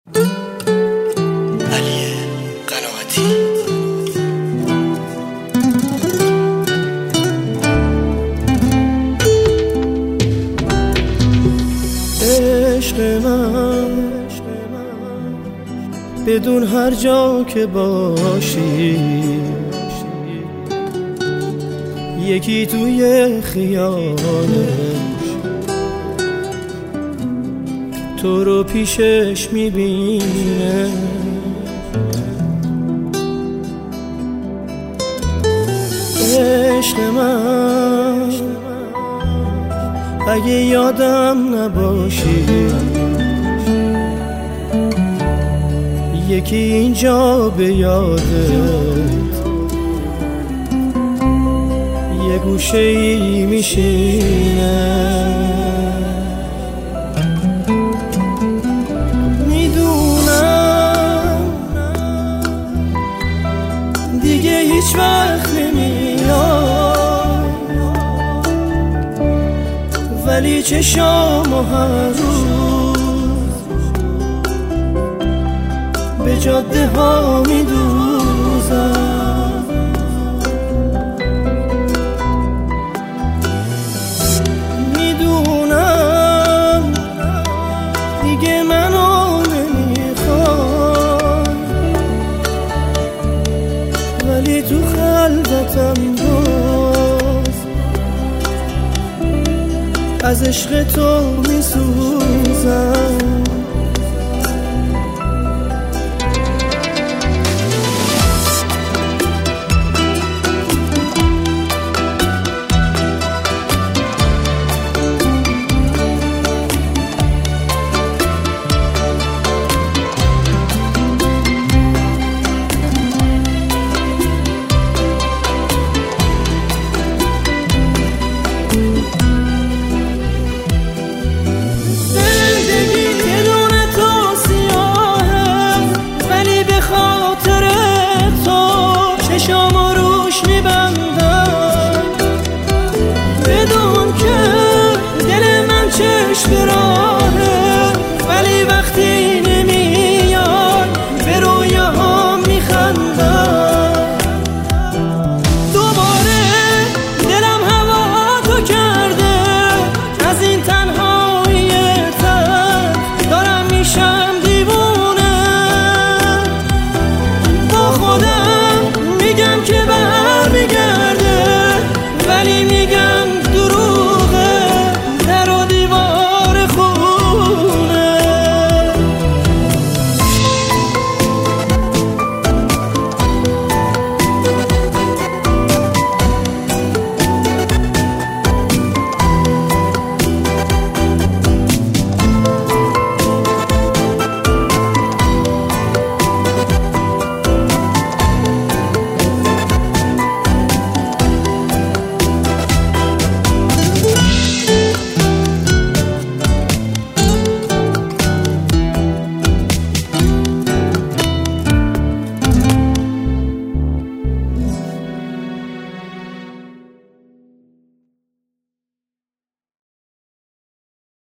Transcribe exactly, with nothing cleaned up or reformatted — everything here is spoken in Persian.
علی قناعتی. عشق من بدون هر جا که باشی، یکی توی خیالش تو رو پیشش میبینه. عشق من اگه یادم نباشی، یکی اینجا به یادت یه گوشه ای میشینه. میدونم دیگه هیچ وقت نمیاد، ولی چشامو هر روز به جاده ها میدوزم. میدونم دیگه منو نمیخوای، ولی تو خلوتم باز از عشق تو میسوزم.